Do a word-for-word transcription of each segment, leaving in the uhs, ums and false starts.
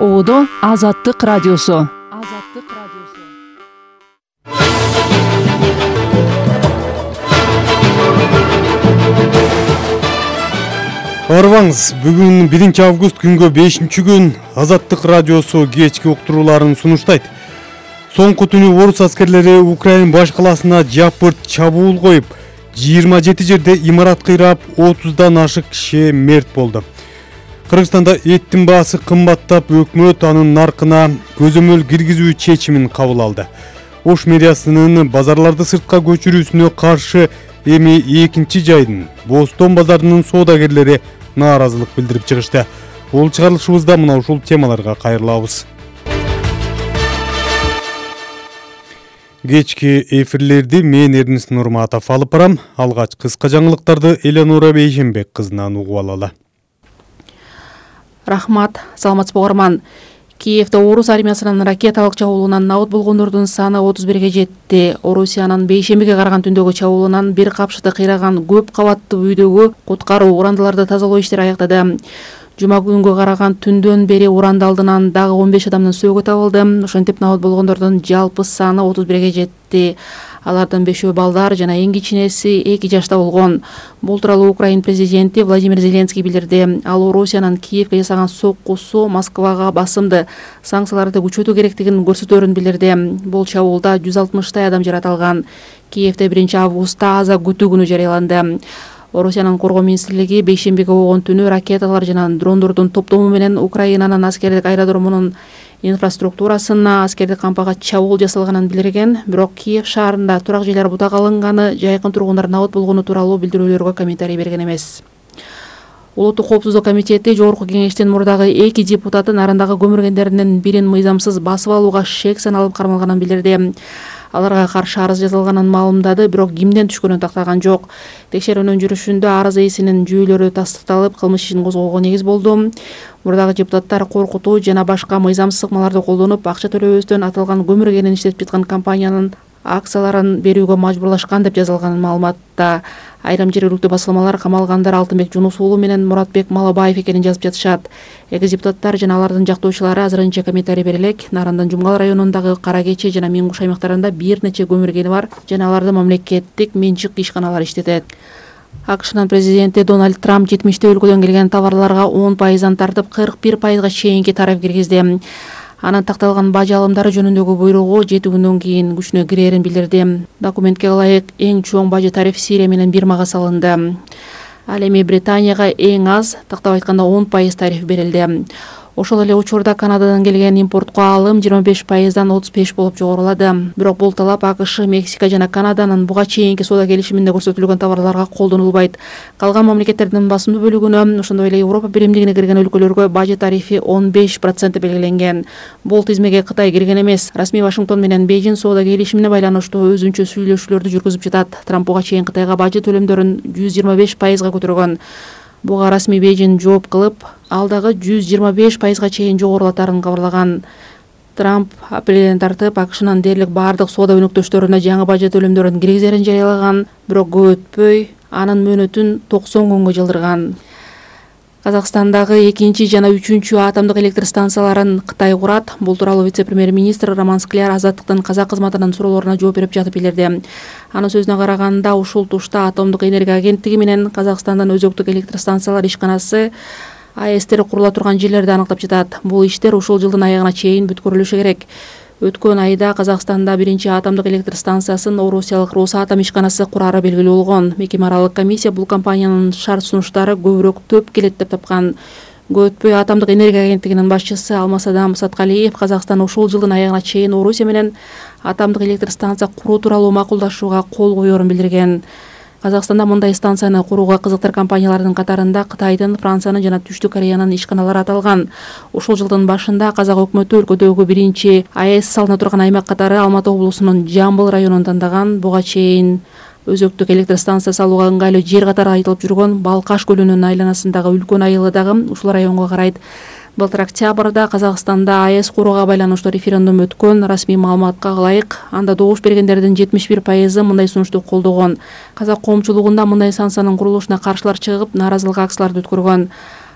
Оодо Азаттык радиосу. Азаттык радиосу. Арбаңыз, бүгүн биринчи август күнгө бешинчи күн Азаттык радиосу кечки уктурууларын сунуштайт. Соңку түнү орус аскерлери Украин баш каласына жапырт чабуул коюп, жыйырма жети жерде имарат кыйрап, отуздан ашык киши мерт болду. Кыргызстанда эттин баасы кымбаттап, өкмөт анын наркына көзөмөл киргизүү чечимин кабыл алды. Ош мэриясынын базарларды сыртка көчүрүүсүнө каршы эми экинчи жайдын Бостон базарынын соодагерлери нааразылык билдирип чыгышты. Бул чыгарылышыбызда мына ушул темаларга кайрылабыз. Кечки эфирлерди мен Эрнис Нурматов алып барам. Алгач кыска жаңылыктарды Эленора Бейшенбек кызынан угуп алалы. Рахмат, саламатсызбы угарман. Киевде орус армиясынын ракеталык чабуулунан набыт болгондордун саны отуз бирге жетти. Орусиянын бейшембиге караган түндөгү чабуулунан бир капшыты кыйраган көп кабаттуу үйдөгү куткаруу урандыларды тазалоо иштери аяктады. Жума күнгө караган түндөн бери уранда алдынан дагы он беш адамдын сөөгү табылды. Ошентип набыт болгондордун жалпы саны отуз бирге жетти. Алардын бешөө балдар жана эң кичинеси эки жашта болгон. Бул тууралуу Украин президенти Владимир Зеленский билдирди. Ал Орусиянын Киевге жасаган соккусу Москвага басымды санкцияларды күчөтүү керектигин көрсөтөөрүн билдирди. Бул чабуулда жүз алтымыштай адам жаратылган. Киевде биринчи августта аза күтүү күнү жарыяланды. Орусиянын коргоо министрлиги бейшембиге болгон түнү ракеталар жана дрондордун топтому менен Украинанын аскердик аэродромунун инфраструктурасына аскердик кампага чабуул жасалганын билдирген. Бирок Киев шаарында турак жайлар бутак алынганы, жайкын тургундар набыт болгону тууралуу билдирүүлөргө комментарий берген эмес. Улуттук коопсуздук комитети жогорку кеңештин мурдагы эки депутаты нарындагы көмүргендердин бирин мыйзамсыз басып алууга шек саналып кармалганын билдирди. Аларга каршы арыз жазылганын маалымдады, бирок кимден түшкөнүн тактаган жок. Текшерүүнүн жүрүшүндө арыз ээсинин жүйөлөрү тастыкталып, кылмыш ишин козгоого негиз болду. Мурдагы депутаттар коркутуу жана башка мыйзамсыз ыкмаларды колдонуп, акча төлөбөстөн аталган көмүргенин иштетип жаткан компаниянын акцияларын берүүгө мажбурлашкан деп жазылган маалыматта. Айрым жергиликтүү басылмалар камалгандар Алтынбек Жунус уулу менен Муратбек Малабаев экенин жазып жатышат. Эки депутаттар жана алардын жактоочулары азырынча комментарий бере элек. Нарындын Жумгал районундагы Кара Кечи жана Миңгуш аймактарында бир нече көмүргени бар жана аларды мамлекеттик менчик ишканалар иштетет. АКШнын президенти Дональд Трамп жетимиштей өлкөдөн келген товарларга он пайыздан тартып кырк бир пайызга чейинки тариф киргизди. Анын такталган бажы алымдары жөнүндөгү буйругу жети күндөн кийин күчүнө кирерин билдирди. Документке ылайык эң чоң бажы тариф Сирия менен Бирмага салынды. Ал эми Британияга эң аз, тактап айтканда он пайыз тариф берилди. Ошол эле учурда Канададан келген импортко алым жыйырма беш пайыздан отуз беш болуп жогорулады. Бирок бул талап АКШ, Мексика жана Канаданын буга чейинки соода келишиминде көрсөтүлгөн товарларга колдонулбайт. Калган мамлекеттердин басымдуу бөлүгүнө, ошондой эле Европа биримдигине кирген өлкөлөргө бажы тарифи он беш процент белгиленген. Бул тизмеге Кытай кирген эмес. Расмий Вашингтон менен Бейжин соода келишимине байланыштуу өзүнчө сүйлөшүүлөрдү жүргүзүп жатат. Трамп буга чейин Кытайга бажы төлөмдөрүн жүз жыйырма беш пайызга көтөргөн. Буга расмий Бейжин жооп кылып, ал дагы жүз жыйырма беш пайызга чейин жогорулатарын кабарлаган. Трамп апрелден тартып АКШнын дээрлик баардык соода өнөктөштөрүнө жаңы бажы төлөмдөрүн киргизерин жарыялаган, бирок көп өтпөй анын мөөнөтүн токсон күнгө жылдырган. Казакстандагы экинчи жана үчүнчү атомдук электр станцияларын Кытай курат. Бул тууралуу вице-премьер-министр Роман Скляр Азаттыктын казак кызматынын суроолоруна жооп берип жатып билдирди. Анын сөзүнө караганда, ушул тушта атомдук энергия агенттиги менен Казакстандын өзөктүк электр станциялар ишканасы АЭСтер курула турган жерлерди аныктап жатат. Бул иштер ушул жылдын аягына чейин бүткөрүлүшү керек. Өткөн айда Казакстанда биринчи атомдук электр станциясын орусиялык Росатом ишканасы курары белгилүү болгон. Мекеме аралык комиссия бул компаниянын шарт сунуштары көбүрөөк төп келет деп тапкан. Көтпөй атомдук энергия агенттигинин башчысы Алмасадам Саткалиев Казакстан ушул жылдын аягына чейин Орусия менен атомдук электр станция куруу тууралуу макулдашууга кол коерун билдирген. Казакстанда мындай станцияны курууга кызыктар компаниялардын катарында Кытайдын, Франциянын жана Түштүк Кореянын ишканалары аталган. Ушул жылдын башында казак өкмөтү өлкөдөгү биринчи АЭС салына турган аймак катары Алматы облусунун Жамбыл районун тандаган. Буга чейин өзөктүк электр станция салууга ыңгайлуу жер катары айтылып жүргөн Балкаш көлүнүн айланасындагы үлкөн айылы дагы ушул районго карайт. Былтыр октябрда Казакстанда АЭС курууга байланыштуу референдум өткөн. Расмий маалыматка ылайык, анда добуш бергендердин жетимиш бир пайызы мындай сунушту колдогон. Казак коомчулугунда мындай станциянын курулушуна каршылар чыгып, нааразылык акцияларды өткөргөн.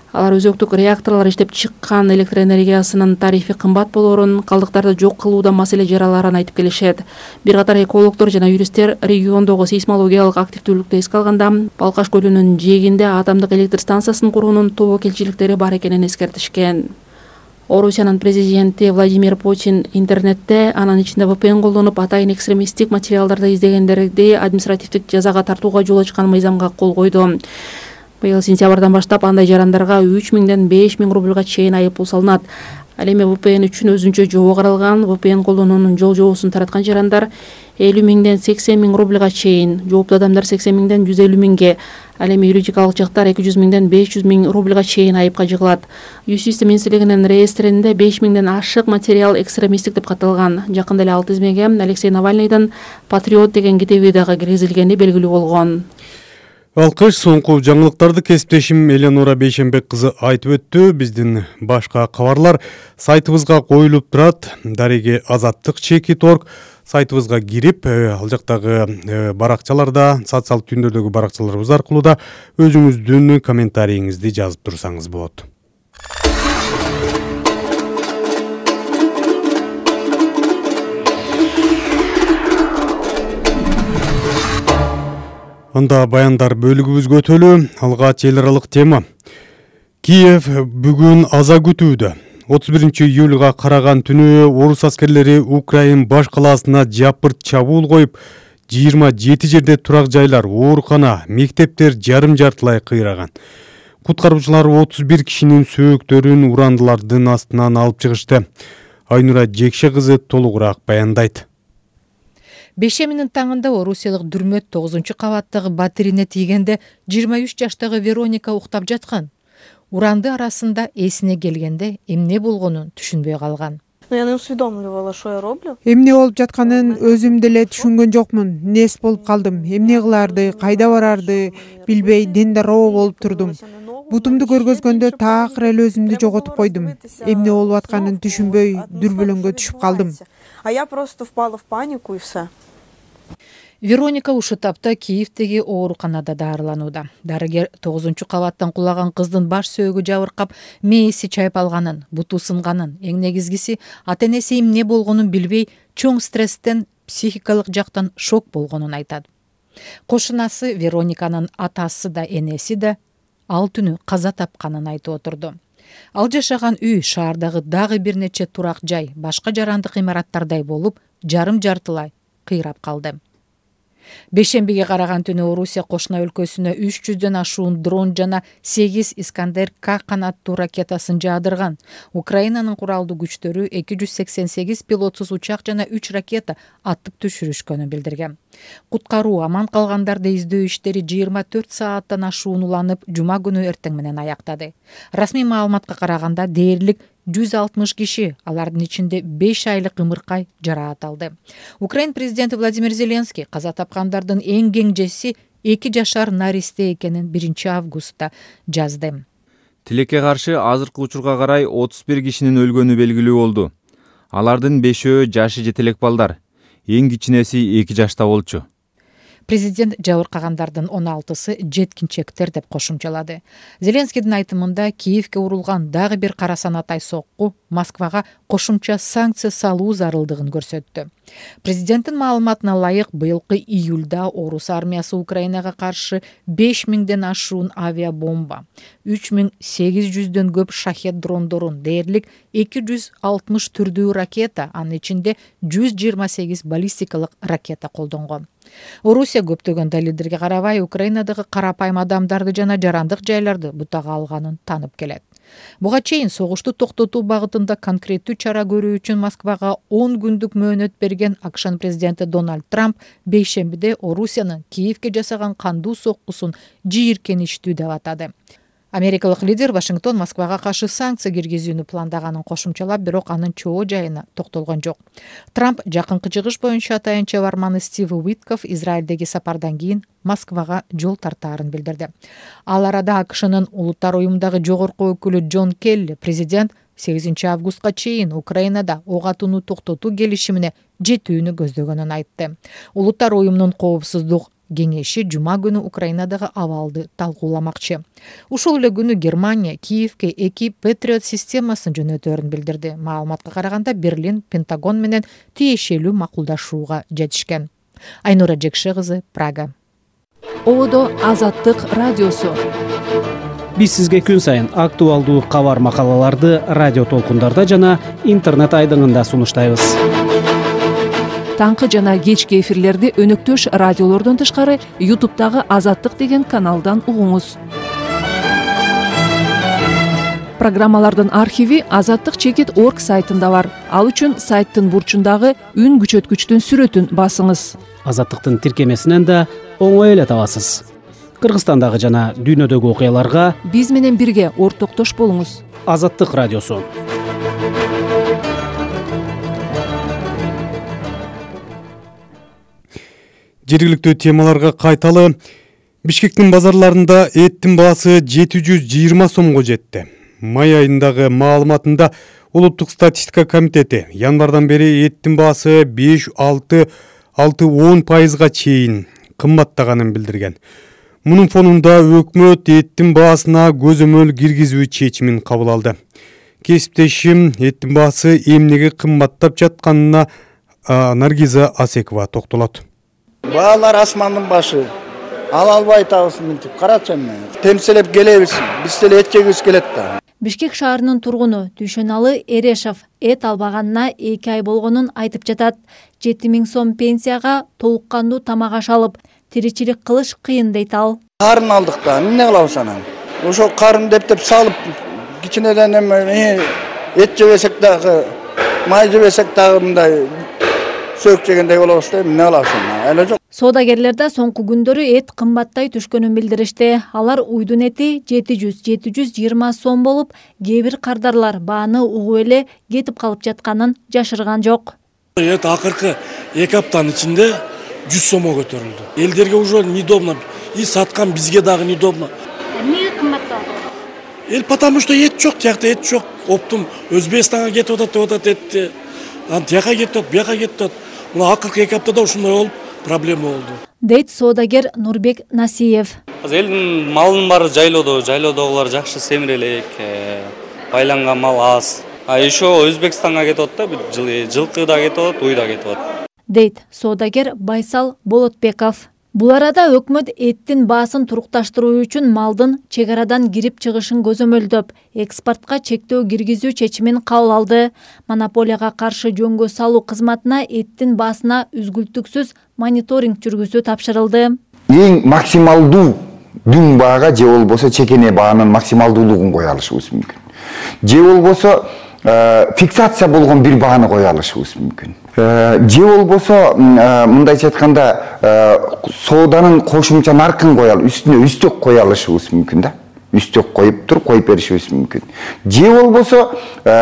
Алар өзөктүк реакторлор иштеп чыккан электр энергиясынын тарифи кымбат болоорун, калдыктарды жок кылууда маселе жараларын айтып келишет. Бир катар экологдор жана юристтер региондогу сейсмологиялык активдүүлүктү эске алганда, Балкаш көлүнүн жээгинде атомдук электр станциясын куруунун тобокелчиликтери бар экенин эскертишкен. Орусиянын президенти Владимир Путин интернетте, анын ичинде вэ пэ эн колдонуп, атайын экстремисттик материалдарды издегендерди административдик жазага тартууга жол ачкан мыйзамга кол койду. Быйыл сентябрдан баштап андай жарандарга үч миңден беш миң рубльга чейин айыппул салынат. Ал эми вэ пэ эн үчүн өзүнчө жобо каралган. вэ пэ эн колдонуунун жол жобосун тараткан жарандар элүү миңден сексен миң рубльга чейин, жооптуу адамдар сексен миңден жүз элүү миңге, ал эми юридикалык жактар эки жүз миңден беш жүз миң рубльга чейин айыпка жыгылат. Юстиция министрлигинин реестринде беш миңден ашык материал экстремисттик деп катталган. Жакында эле ал тизмеге Алексей Навальныйдын «Патриот» деген китеби дагы киргизилгени белгилүү болгон. Алкыш, соңку жаңылыктарды кесиптешим Эленора Бейшенбек кызы айтып өттү. Биздин башка кабарлар сайтыбызга коюлуп турат. Дареге азаттык чекит точка орг сайтыбызга кирип, ал жактагы баракчаларда, социалдык түйүндөрдөгү баракчаларыбыз аркылуу да өзүңүздүн комментарийиңизди жазып турсаңыз болот. Анда баяндар бөлүгүбүзгө өтөлү. Алгач эл аралык тема. Киев бүгүн аза күтүүдө. отуз биринчи июлга караган түнү орус аскерлери Украин баш калаасына жапырт чабуул коюп, жыйырма жети жерде турак жайлар, оорукана, мектептер жарым жартылай кыйраган. Куткаруучулар отуз бир кишинин сөөктөрүн урандылардын астынан алып чыгышты. Айнура Жекше кызы толугураак баяндайт. Бейшеминин таңында орусиялык дүрмөт тогузунчу кабаттагы батирине тийгенде жыйырма үч жаштагы Вероника уктап жаткан. Уранды арасында эсине келгенде эмне болгонун түшүнбөй калган. Эмне болуп жатканын өзүм деле түшүнгөн жокмун. Нес болуп калдым. Эмне кыларды, кайда барарды билбей дендароо болуп турдум. Бутумду көргөзгөндө таакыр эле өзүмдү жоготуп койдум. Эмне болуп атканын түшүнбөй дүрбөлөңгө түшүп калдым. А я просто впала в панику и все. Вероника ушу тапта Киевдеги ооруканада даарыланууда. Дарыгер тогузунчу кабаттан кулаган кыздын баш сөөгү жабыркап, мээси чайпалганын, буту сынганын, эң негизгиси ата-энеси эмне болгонун билбей, чоң стресстен, психикалык жактан шок болгонун айтат. Кошунасы Верониканын атасы да энеси да ал түнү каза тапканын айтып отурду. Ал жашаган үй шаардагы дагы бир нече турак жай, башка жарандык имараттардай болуп, жарым жартылай кыйрап калды. Бейшембиге караган түнү Орусия кошуна өлкөсүнө үч жүздөн ашуун дрон жана сегиз Искандер К канаттуу ракетасын жаадырган. Украинанын куралдуу күчтөрү эки жүз сексен сегиз пилотсуз учак жана үч ракета аттып түшүрүшкөнүн билдирген. Куткаруу, аман калгандарды издөө иштери жыйырма төрт сааттан ашуун уланып, жума күнү эртең менен аяктады. Расмий маалыматка караганда дээрлик жүз алтымыш киши, алардын ичинде беш айлык ымыркай жараат алды. Украин президенти Владимир Зеленский каза тапкандардын эң кеңжеси эки жашар наристе экенин биринчи августта жазды. Тилекке каршы азыркы учурга карай отуз бир кишинин өлгөнү белгилүү болду. Алардын бешөө жашы жетелек балдар. Эң кичинеси эки жашта болчу. Президент жабыркагандардын он алтысы жеткинчектер деп кошумчалады. Зеленскийдин айтымында Киевге урулган дагы бир кара санатай сокку Москвага кошумча санкция салуу зарылдыгын көрсөттү. Президенттин маалыматына ылайык, быйылкы июлда орус армиясы Украинага каршы беш миңден ашуун авиабомба, үч миң сегиз жүздөн көп шахет дрондорун, дээрлик эки жүз алтымыш түрдүү ракета, анын ичинде жүз жыйырма сегиз баллистикалык ракета колдонгон. Орусия көптөгөн далилдерге карабай Украинадагы карапайым адамдарды жана жарандык жайларды бутага алганын танып келет. Буга чейин согушту токтотуу багытында конкреттүү чара көрүү үчүн Москвага он күндүк мөөнөт берген АКШнын президенти Дональд Трамп бейшембиде Орусиянын Киевге жасаган кандуу соккусун жийиркеничтүү деп атады. Америкалык лидер Вашингтон Москвага каршы санкция киргизүүнү пландаганын кошумчалап, бирок анын чоо жайына токтолгон жок. Трамп жакынкы чыгыш боюнча атайын чебарманы Стив Уитков Израилдеги сапардан кийин Москвага жол тартаарын билдирди. Ал арада АКШнын улуттар уюмундагы жогорку өкүлү Джон Келли президент сегизинчи августка чейин Украинада ок атууну токтотуу келишимине жетүүнү көздөгөнүн айтты. Улуттар уюмунун коопсуздук кеңеши жума күнү Украинадагы абалды талкууламакчы. Ушул эле күнү Германия Киевке эки Patriot системасын жөнөтөөрүн билдирди. Маалыматка караганда Берлин Пентагон менен тиешелүү макулдашууга жетишкен. Айнура Жекше кызы, Прага. Одо Азаттык радиосу. Биз сизге күн сайын актуалдуу кабар макалаларды радио толкундарда жана интернет айдыңында сунуштайбыз. Таңкы жана кечки эфирлерди өнөктөш радиолордон тышкары ютубтагы Азаттык деген каналдан угуңуз. Программалардын архиви азаттык чекит точка орг сайтында бар. Ал үчүн сайттын бурчундагы үн күчөткүчтүн сүрөтүн басыңыз. Азаттыктын тиркемесинен да оңой эле табасыз. Кыргызстандагы жана дүйнөдөгү окуяларга биз менен бирге ортоктош болуңуз. Азаттык радиосу. Жергиликтүү темаларга кайталы. Бишкектин базарларында эттин баасы жети жүз жыйырма сомго жетти. Май айындагы маалыматында Улуттук статистика комитети январдан бери эттин баасы беш алты алты он пайызга чейин кымбаттаганын билдирген. Мунун фонунда өкмөт эттин баасына көзөмөл киргизүү чечимин кабыл алды. Кесиптешим эттин баасы эмнеге кымбаттап жатканына Наргиза Асекова токтолот. Баалар асмандын башы. Ала албай атабыз мынтип карачы эми. Темселеп келебиз. Биз деле эт жегибиз келет да. Бишкек шаарынын тургуну Дүйшөналы Эрешев эт албаганына эки ай болгонун айтып жатат. жети миң сом пенсияга толук кандуу тамак аш алып, тиричилик кылыш кыйын дейт ал. Карын алдык да, эмне кылабыз анан? Ошо карын деп деп салып, кичинеден эми эт жебесек дагы, май жебесек дагы мындай сөк жегендей болобуз да, эмне кылабыз анан? Эле жок. Соодагерлер да соңку күндөрү эт кымбаттай түшкөнүн билдиришти. Алар уйдун эти жети жүз жети жүз жыйырма сом болуп, кээ бир кардарлар бааны угуп эле кетип калып жатканын жашырган жок. Эт акыркы эки аптанын ичинде жүз сомго көтөрүлдү. Элдерге уже неудобно, и саткан бизге дагы неудобно. Эмне кымбаттады? Эл потому что эт жок, тиякта эт жок. Оптум Өзбекстанга кетип атат деп атат этти. Ан тияка кетип атат, бияка кетип атат. Мына акыркы эки аптада ушундай болуп проблема болду. Дейт соодагер Нурбек Насиев. Элдин малынын баары жайлоодо, жайлоодогулар жакшы семире элек, байланган мал аз. А еще Өзбекстанга кетип атат да, жылкы да кетип атат, уй да кетип атат. Дейт соодагер Байсал Болотбеков. Бул арада өкмөт эттин баасын турукташтыруу үчүн малдын чек арадан кирип чыгышын көзөмөлдөп, экспортко чектөө киргизүү чечимин кабыл алды. Монополияга каршы жөнгө салуу кызматына эттин баасына үзгүлтүксүз мониторинг жүргүзүү тапшырылды. Эң максималдуу дүң баага же болбосо чекене баанын максималдуулугун кое алышыбыз мүмкүн. Же болбосо фиксация болгон бир бааны кое алышыбыз мүмкүн. Же болбосо мындайча айтканда сооданын кошумча наркын кое алып, үстүнө үстөк кое алышыбыз мүмкүн да. Үстөк коюп туруп коюп беришибиз мүмкүн. Же болбосо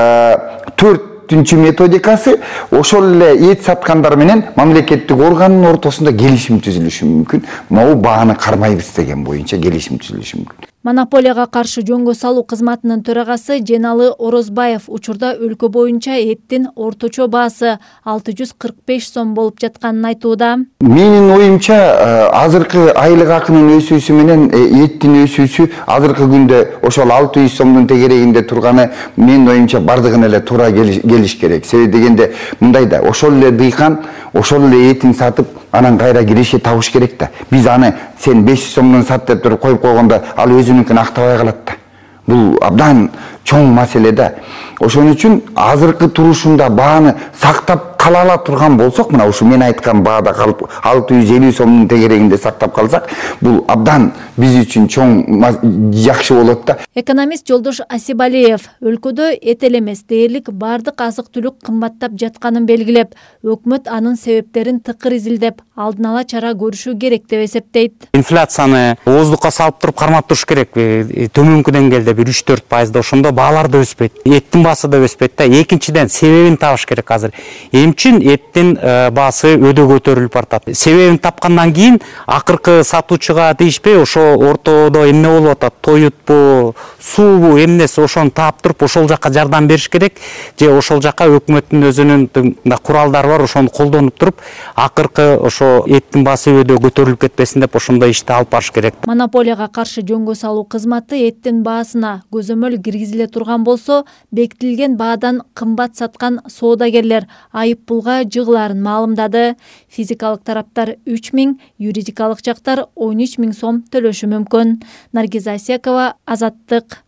төртүнчү методикасы ошол эле эт саткандар менен мамлекеттик органдын ортосунда келишим түзүлүшү мүмкүн. Могу бааны кармайбыз деген боюнча келишим түзүлүшү мүмкүн. Монополияга каршы жөнгө салуу кызматынын төрагасы Женалы Орозбаев учурда өлкө боюнча эттин орточо баасы алты жүз кырк беш сом болуп жатканын айтууда. Менин оюмча азыркы айлык акынын өсүүсү менен эттин өсүүсү азыркы күндө ошол алты жүз сомдун тегерегинде турганы менин оюмча бардыгын эле туура келиш керек. Себеби дегенде мындай да, ошол эле дыйкан ошол эле этин сатып анан кайра киреше табыш керек да. Биз аны сен беш жүз сомдон сат деп туруп коюп койгондо ал өзүнүкүн актабай калат да. Бул абдан чоң маселе да. Ошон үчүн азыркы турушунда бааны сактап кала ала турган болсок, мына ушу мен айткан баада калып алты жүз элүү сомдун тегерегинде сактап калсак, бул абдан биз үчүн чоң жакшы болот да. Экономист Жолдош Асибалиев өлкөдө эт эле эмес, дээрлик бардык азык-түлүк кымбаттап жатканын белгилеп, өкмөт анын себептерин тыкыр изилдеп, алдын ала чара көрүшү керек деп эсептейт. Инфляцияны ооздукка салып туруп кармап туруш керек. Төмөнкү деңгээлде бир үч төрт пайызда ошондо баалар да өспөйт. Эттин баасы да өспөйт да. Экинчиден себебин табыш керек азыр. үчүн эттин баасы өдө көтөрүлүп баратат. Себебин тапкандан кийин акыркы сатуучуга тийишпей ошо ортодо эмне болуп атат, тоютпу, суубу, эмнеси ошону таап туруп ошол жака жардам бериш керек, же ошол жака өкмөттүн өзүнүн куралдары бар, ошону колдонуп туруп акыркы ошо эттин баасы өдө көтөрүлүп кетпесин деп ошондой ишти алып барыш керек. Монополияга каршы жөнгө салуу кызматы эттин баасына көзөмөл киргизиле турган болсо, бекитилген баадан кымбат саткан соодагерлер айып пулга жыгыларын маалымдады. Физикалык тараптар үч миң, юридикалык жактар он үч миң сом төлөшү мүмкүн. Наргиза Асекова, Азаттык.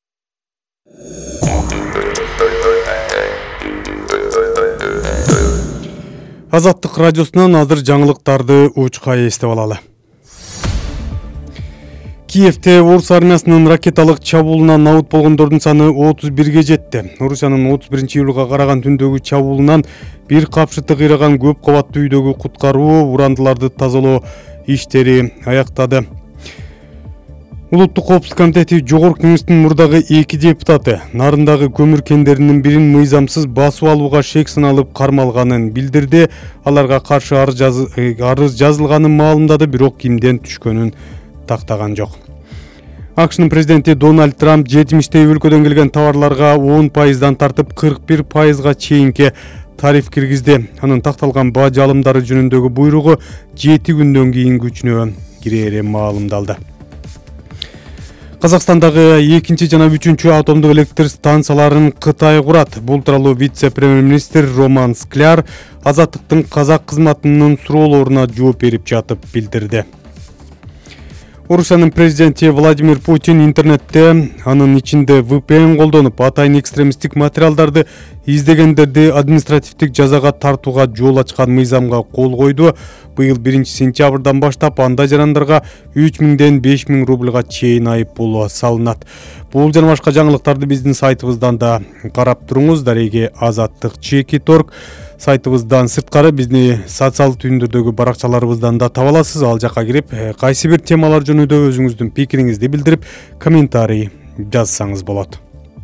Азаттык радиосунан азыр жаңылыктарды учка эстеп алалы. Киевте орус армиясынын ракеталык чабуулунан абут болгондордун саны отуз бирге жетти. Орусиянын отуз биринчи июлга караган түндөгү чабуулунан бир капшыты кыйраган көп кабаттуу үйдөгү куткаруу, урандыларды тазалоо иштери аяктады. Улуттук коопсуздук комитети Жогорку Кеңештин мурдагы эки депутаты нарындагы көмүр кендеринин бирин мыйзамсыз басып алууга шек саналып кармалганын билдирди. Аларга каршы арыз жазылганын маалымдады, бирок кимден түшкөнүн тактаган жок. АКШнын президенти Дональд Трамп жетимиштей өлкөдөн келген товарларга он пайыздан тартып кырк бир пайызга чейинки тариф киргизди. Анын такталган баа жалымдары жөнүндөгү буйругу жети күндөн кийин күчүнө кирери маалымдалды. Казакстандагы экинчи жана үчүнчү атомдук электр станцияларын Кытай курат. Бул тууралуу вице-премьер-министр Роман Скляр Азаттыктын казак кызматынын суроолоруна жооп берип жатып билдирди. Орусиянын президенти Владимир Путин интернетте, анын ичинде ви пи эн колдонуп, атайын экстремисттик материалдарды издегендерди административдик жазага тартууга жол ачкан мыйзамга кол койду. Быйыл биринчи сентябрдан баштап андай жарандарга үч миңден беш миң рубльга чейин айып пул салынат. Бул жана башка жаңылыктарды биздин сайтыбыздан да карап туруңуз. Дареги Азаттык чеки торг сайтыбыздан сырткары бизди социалдык түйүндөрдөгү баракчаларыбыздан да таба аласыз. Ал жака кирип, кайсы бир темалар жөнүндө өзүңүздүн пикириңизди билдирип, комментарий жазсаңыз болот.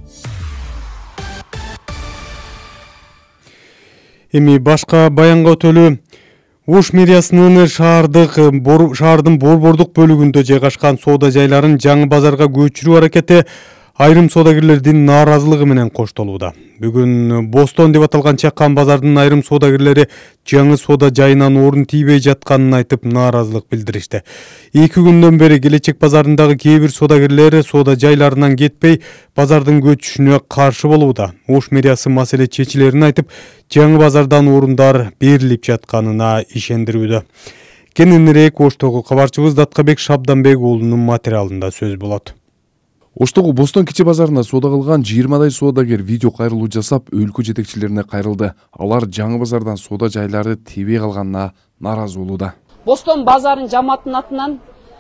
Эми башка баянга өтөлү. Ош мэриясынын шаардык шаардын борбордук бөлүгүндө жайгашкан соода жайларын жаңы базарга көчүрүү аракети айрым соодагерлердин нааразылыгы менен коштолууда. Бүгүн Бостон деп аталган чакан базардын айрым соодагерлери жаңы соода жайынан орун тийбей жатканын айтып нааразылык билдиришти. Эки күндөн бери Келечек базарындагы кээ бир соодагерлер соода жайларынан кетпей, базардын көчүшүнө каршы болууда. Ош мэриясы маселе чечилерин айтып, жаңы базардан орундар берилип жатканына ишендирүүдө. Кененирээк Оштогу кабарчыбыз Даткабек Шабданбек уулунун материалында сөз болот. Оштогу Бостон кичи базарында соода кылган жыйырмадай соодагер видео кайрылуу жасап, өлкө жетекчилерине кайрылды. Алар жаңы базардан соода жайларды тийбей калганына нааразы болууда. Бостон базарынын жамааттын атынан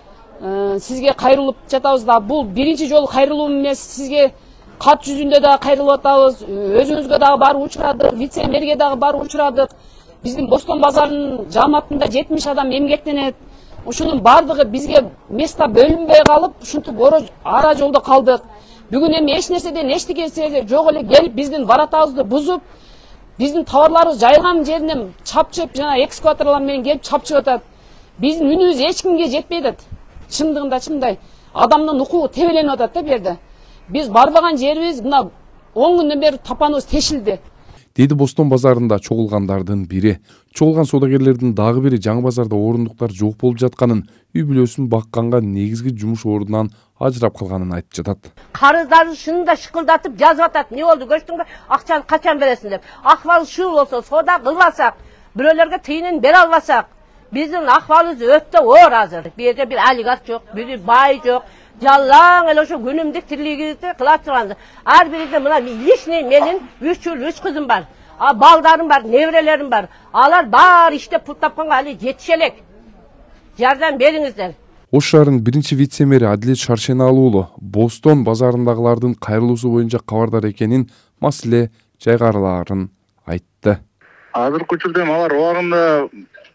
сизге кайрылып жатабыз да. Бул биринчи жолу кайрылуу эмес, сизге кат жүзүндө да кайрылып атабыз. Өзүңүзгө дагы барып учурадык, вице-мэрге дагы барып учурадык. Биздин Бостон базарынын жамаатында жетимиш адам эмгектенет. Ушунун бардыгы бизге места бөлүнбөй калып, ушинтип ара жолдо калдык. Бүгүн эми эч нерседен эчтекеси жок эле келип биздин воротабызды бузуп, биздин товарларыбыз жайган жеринен чапчып, жана экскаваторлор менен келип чапчып атат. Биздин үнүбүз эч кимге жетпей атат. Чындыгында чындай адамдын укугу тебеленип атат да бу жерде. Биз барбаган жерибиз мына он күндөн бери тапаныбыз тешилди. Деди Бостон базарында чогулгандардын бири. Чогулган соодагерлердин дагы бири жаңы базарда орундуктар жок болуп жатканын, үй бүлөсүн бакканга негизги жумуш ордунан ажырап калганын айтып жатат. Карыздарды шынында шыкылдатып жазып атат. Не болду көрсөңөр, акчаны качан бересиң деп. Акыбал ушул болсо, соода кылбасак, бирөөлөргө тыйынын бере албасак, биздин акыбалыбыз өтө оор азыр. Бу жерде бир олигарх жок, бир бай жок. Жалаң эле ошо күнүмдүк тирлигибизди кыла турганбыз. Ар биринде мына личный менин үч уул үч кызым бар. А балдарым бар, неберелерим бар. Алар баары иштеп пул тапканга али жетише элек. Жардам бериңиздер. Ош шаарынын биринчи вице-мэри Адилет Шаршеналы уулу Бостон базарындагылардын кайрылуусу боюнча кабардар экенин, маселе жайгарыларын айтты. Азыркы учурда алар убагында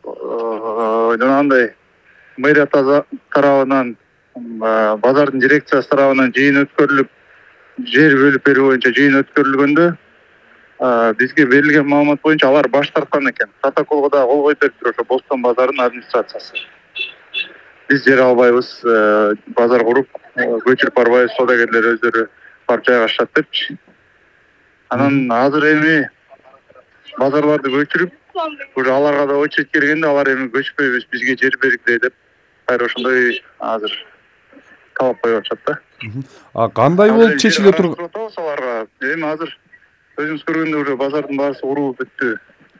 жанагындай мэрия тарабынан базардын дирекциясы тарабынан жыйын өткөрүлүп, жер бөлүп берүү боюнча жыйын өткөрүлгөндө бизге берилген маалымат боюнча алар баш тарткан экен. Протоколго да кол коюп бериптир ошо Бостон базарынын администрациясы. Биз жер албайбыз, базар куруп, көчүрүп барбайбыз, соодагерлер өздөрү барып жайгашышат депчи. Анан азыр эми базарларды көчүрүп, уже аларга да очередь келгенде алар эми көчпөйбүз, бизге жер бергиле деп кайра ошондой азыр талап коюп атышат да. А кандай болуп чечиле турган? Аларга эми азыр өзүңүз көргөндөй уже базардын баасы курулуп бүттү.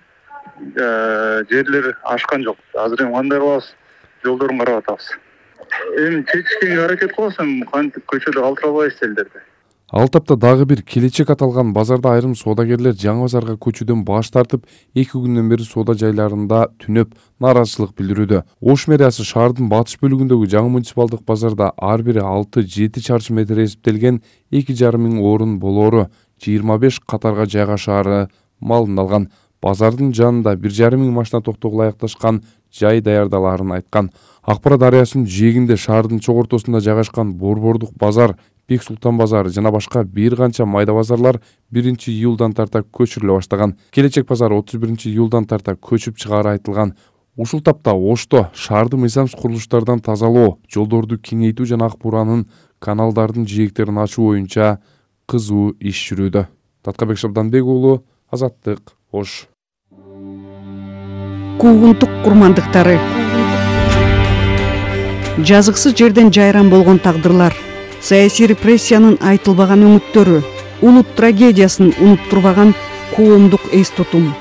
Жерлер ашкан жок. Азыр эми кандай кылабыз? Жолдорун карап атабыз. Эми чечишкенге аракет кылабыз, эми кантип көчөдө калтырабайбыз элдерди. Ал тапта дагы бир келечек аталган базарда айрым соодагерлер жаңы базарга көчүүдөн баш тартып, эки күндөн бери соода жайларында түнөп нааразычылык билдирүүдө. Ош мэриясы шаардын батыш бөлүгүндөгү жаңы муниципалдык базарда ар бири алты жети чарчы метр эсептелген эки жарым миң орун болоору, жыйырма беш катарга жайгашаары маалымат алган. Базардын жанында бир жарым миң машина токтогула аякташкан жай даярдаларын айткан. Акпарат дарыясынын жээгинде шаардын чок ортосунда жайгашкан Борбордук базар, Бек Султан базары жана башка бир канча майда базарлар биринчи июлдан тарта көчүрүлө баштаган. Келечек базар отуз биринчи июлдан тарта көчүп чыгаары айтылган. Ушул тапта Ошто шаарды мыйзамсыз курулуштардан тазалоо, жолдорду кеңейтүү жана ак буранын, каналдардын жээктерин ачуу боюнча кызуу иш жүрүүдө. Таткабек Шабданбек уулу, Азаттык, Ош. Куугунтук курмандыктары. Жазыксыз жерден жайран болгон тагдырлар, саясий репрессиянын айтылбаган өңүттөрү, улут трагедиясын унуттурбаган коомдук эс тутум.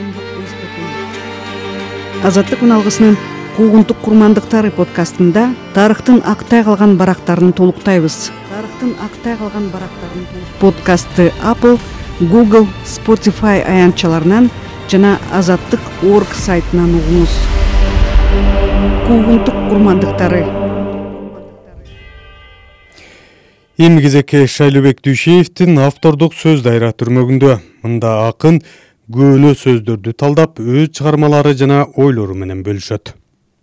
Азаттык үналгысынын Куугунтук курмандыктары подкастында тарыхтын актай калган барактарын толуктайбыз. Тарыхтын актай калган барактарын подкастты Apple, Google, Spotify аянтчаларынан жана азаттык точка орг сайтынан угуңуз. Куугунтук курмандыктары. Эми кезекке Шайлообек Дүйшеевдин автордук сөз дайра түрмөгүндө. Мында акын көөнө сөздөрдү талдап, өз чыгармалары жана ойлору менен бөлүшөт.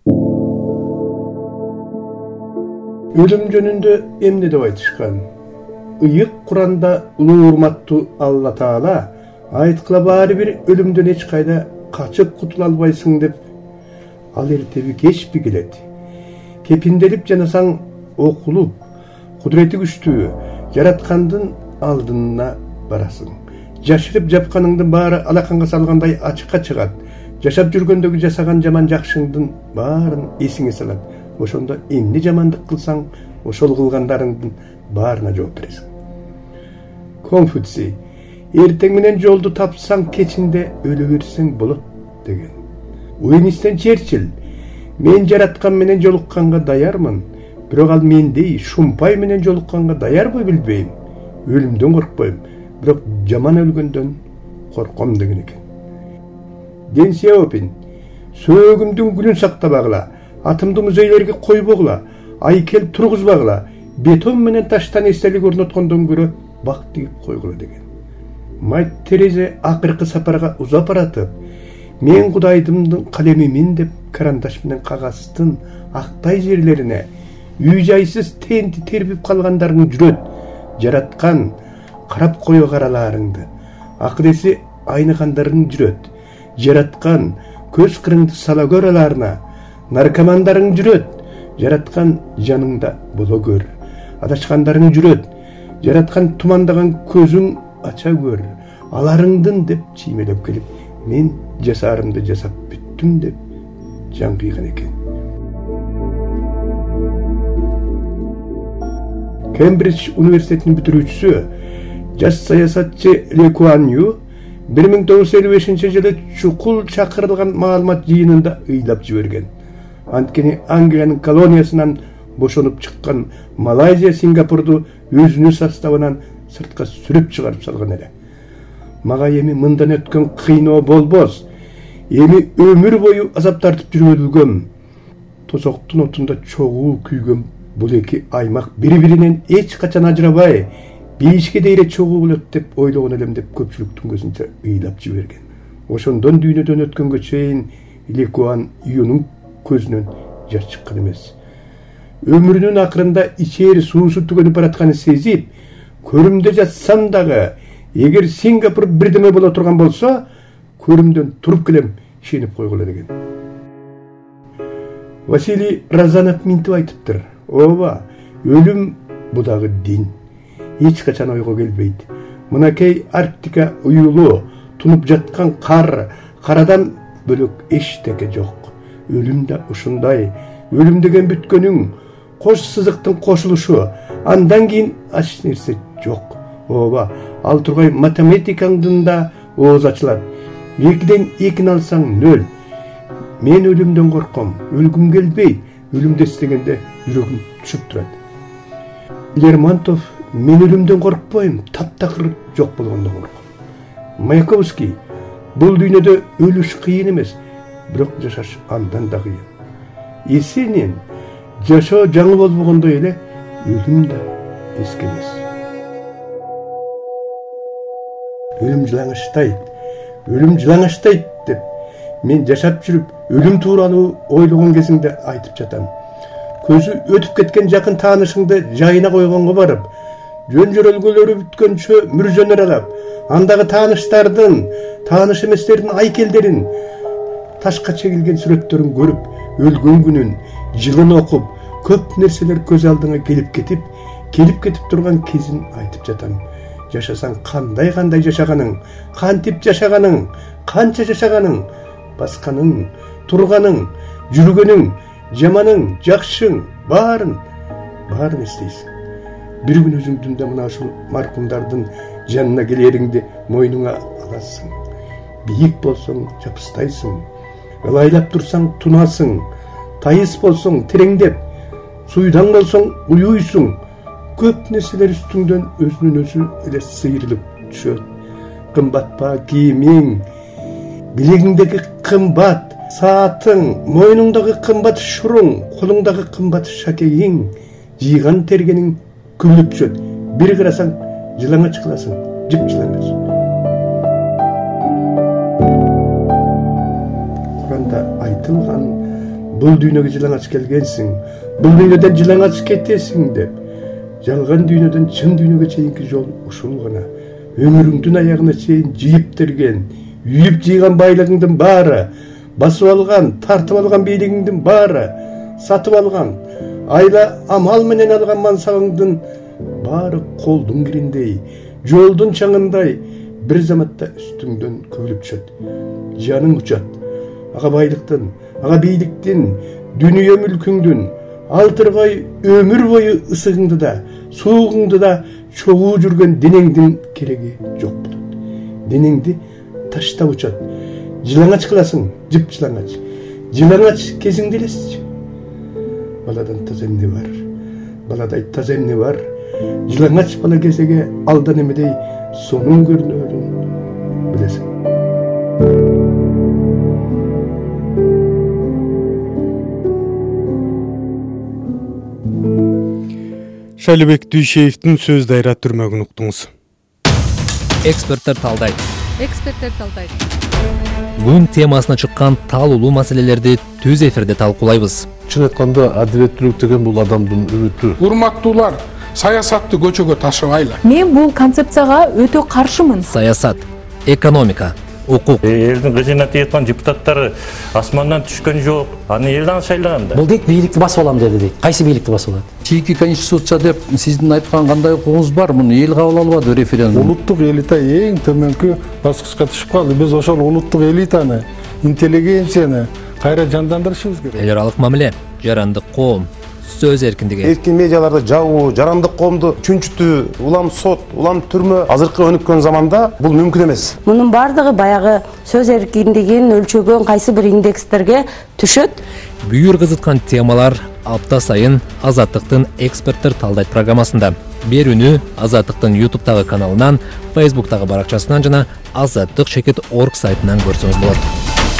Өлүм жөнүндө эмне деп айтышкан? Ыйык Куранда улуу урматтуу Алла Таала айткыла баары бир өлүмдөн эч кайда качып кутула албайсың деп. Ал эртеби кечпи келет. Кепинделип жанасаң окулуп, кудурети күчтүү жараткандын алдына барасың. Жашырып жапканыңдын баары алаканга салгандай ачыкка чыгат. Жашап жүргөндөгү жасаган жаман жакшыңдын баарын эсиңе салат. Ошондо эмне жамандык кылсаң, ошол кылгандарыңдын баарына жооп бересиң. Конфуций: эртең менен жолду тапсаң, кечинде өлө берсең болот деген. Уинстон Черчилль: мен жараткан менен жолукканга даярмын, бирок ал мендей шумпай менен жолукканга даярбы билбейм. Өлүмдөн коркпойм, бирок жаман өлгөндөн корком деген экен. Дэн Сяопин: сөөгүмдүн гүлүн сактабагыла, атымды музейлерге койбогула, айкел тургузбагыла, бетон менен таштан эстелик орноткондон көрө бак тигип койгула деген. Мать Терезе акыркы сапарга узап баратып, мен Кудайдымдын калемимин деп карандаш менен кагаздын актай жерлерине үй жайсыз тенти тербип калгандарың жүрөт. Жараткан карап кое караларыңды, акыреси айныгандарың жүрөт. Жараткан көз кырыңды сала көраларына, наркомандарың жүрөт. Жараткан жаныңда боло көр. Адашкандарың жүрөт. Жараткан тумандаган көзүң ача көр. Аларыңдын деп чиймелеп келип, мен жасарымды жасап бүттүм деп жан кыйган экен. Кембридж университетинин бүтүрүүчүсү, жаш саясатчы Ли Куан Ю бир миң тогуз жүз элүү бешинчи жылы чукул чакырылган маалымат жыйынында ыйлап жиберген. Анткени Англиянын колониясынан бошонуп чыккан Малайзия Сингапурду өзүнүн составынан сыртка сүрүп чыгарып салган эле. Мага эми мындан өткөн кыйноо болбос. Эми өмүр бою азап тартып жүргөнүлгөм. Тозоктун отунда чогуу күйгөн бул эки аймак бири-биринен эч качан ажырабай, бейишке дейре чогуу болот деп ойлогон элем деп көпчүлүктүн көзүнчө ыйлап жиберген. Ошондон дүйнөдөн өткөнгө чейин Ли Куан Юнун көзүнөн жаш чыккан эмес. Өмүрүнүн акырында ичери суусу түгөнүп баратканын сезип, көрүмдө жатсам дагы эгер Сингапур бирдеме боло турган болсо көрүмдөн туруп келем ишенип койгула деген. Василий Разанов минтип айтыптыр. Ооба, өлүм бу дагы дин. Эч качан ойго келбейт. Мынакей Арктика уюлу тунуп жаткан кар, карадан бөлөк эчтеке жок. Өлүм да ушундай. Өлүм деген бүткөнүң, кош сызыктын кошулушу, андан кийин ач нерсе жок. Ооба, ал тургай математикаңдын да ооз ачылат. Экиден экини алсаң нөл. Мен өлүмдөн корком, өлгүм келбейт. Өлүмдү эстегенде жүрөгүм түшүп турат. Лермонтов мен өлүмдөн коркпойм, таптакыр жок болгондон корком. Маяковский бул дүйнөдө өлүш кыйын эмес, бирок жашаш андан да кыйын. Есенин жашоо жаңы болбогондой эле өлүм да эски эмес. Өлүм жылаңаштайт, өлүм жылаңаштайт деп мен жашап жүрүп өлүм тууралуу ойлогон кезиңде айтып жатам. Көзү өтүп кеткен жакын таанышыңды жайына койгонго барып, жөн жөрөлгөлөрү бүткөнчө мүрзөнөр аралап, андагы тааныштардын, тааныш эместердин айкелдерин, ташка чегилген сүрөттөрүн көрүп, өлгөн күнүн, жылын окуп, көп нерселер көз алдыңа келип кетип, келип кетип турган кезин айтып жатам. Жашасаң кандай-кандай жашаганың, кантип жашаганың, канча жашаганың, басканың, турганың, жүргөнүң, жаманың, жакшың, баарын, баарын эстейсиң. Бир күн өзүңдүн да мына ушул маркумдардын жанына келериңди мойнуңа аласың. Бийик болсоң жапыстайсың, ылайлап турсаң тунасың, тайыс болсоң тереңдеп, суйдаң болсоң уюйсуң. Көп нерселер үстүңдөн өзүнүн өзү эле сыйрылып түшөт. Кымбат па кийимиң, билегиңдеги кымбат саатың, мойнуңдагы кымбат шуруң, колуңдагы кымбат шакегиң, жыйган тергениң күлүп түшөт. Бир карасаң жылаңач кыласың, жып жылаңач. Куранда айтылган, бул дүйнөгө жылаңач келгенсиң, бул дүйнөдөн жылаңач кетесиң деп. Жалган дүйнөдөн чын дүйнөгө чейинки жол ушул гана. Өмүрүңдүн аягына чейин жыйып терген, үйүп жыйган байлыгыңдын баары, басып алган, тартып алган бийлигиңдин баары, сатып алган, айла амал менен алган мансабыңдын баары колдун кириндей, жолдун чаңындай бир заматта үстүңдөн көбүлүп түшөт. Жаның учат. Ага байлыктын, ага бийликтин, дүнүйө мүлкүңдүн, алтыргай өмүр бою ысыгыңды да, суугуңду да чогуу жүргөн денеңдин кереги жок болот. Денеңди таштап учат. Жылаңач кыласың, жып жылаңач. Жылаңач кезиңди элесичи. Баладан таза эмне бар? Баладай таза эмне бар? Жылаңач бала кезеге алдан эмедей сонун көрүнөрүн билесиң. Шайлыбек Дүйшеевдин сөз дайра түрмөгүн уктуңуз. Эксперттер талдайт. Эксперттер талдайт. Бүгүн темасына чыккан таалуулуу маселелерди түз эфирде талкуулайбыз. Чын айтканда адилеттүүлүк деген бул адамдын үмүтү. Урматтуулар, саясатты көчөгө ташыбайлы. Мен бул концепцияга өтө каршымын. Саясат, экономика, укук. Элдин кыжына тийаткан депутаттары асмандан түшкөн жок. Аны элден шайлаган да. Бул дейт бийликти басып алам деди дейт. Кайсы бийликти басып алат? Чийки конституция деп сиздин айткан кандай укугуңуз бар? Муну эл кабыл албады референдум. Улуттук элита эң төмөнкү баскычка түшүп калды. Биз ошол улуттук элитаны, интеллигенцияны кайра жандандырышыбыз керек. Эл аралык мамиле, жарандык коом, сөз эркиндиги. Эркин медиаларды жабуу, жарандык коомду чүнчүтүү, улам сот, улам түрмө азыркы өнүккөн заманда бул мүмкүн эмес. Мунун бардыгы баягы сөз эркиндигин өлчөгөн кайсы бир индекстерге түшөт. Бүйүр кызыткан темалар апта сайын Азаттыктын эксперттер талдайт программасында. Берүүнү Азаттыктын ютубтагы каналынан, фейсбуктагы баракчасынан жана азаттык чекит точка орг сайтынан көрсөңүз болот.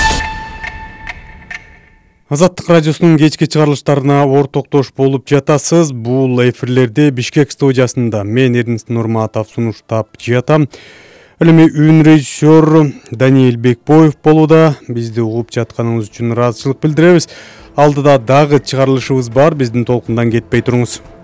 Азаттык радиосунун кечки чыгарылыштарына ортоктош болуп жатасыз. Бул эфирлерди Бишкек студиясында мен Эрнст Нурматов сунуштап жатам. Ал эми үн режиссер Даниил Бекбоев болууда. Бизди угуп жатканыңыз үчүн ыраазычылык билдиребиз. Алдыда дагы чыгарылышыбыз бар. Биздин толкундан кетпей туруңуз.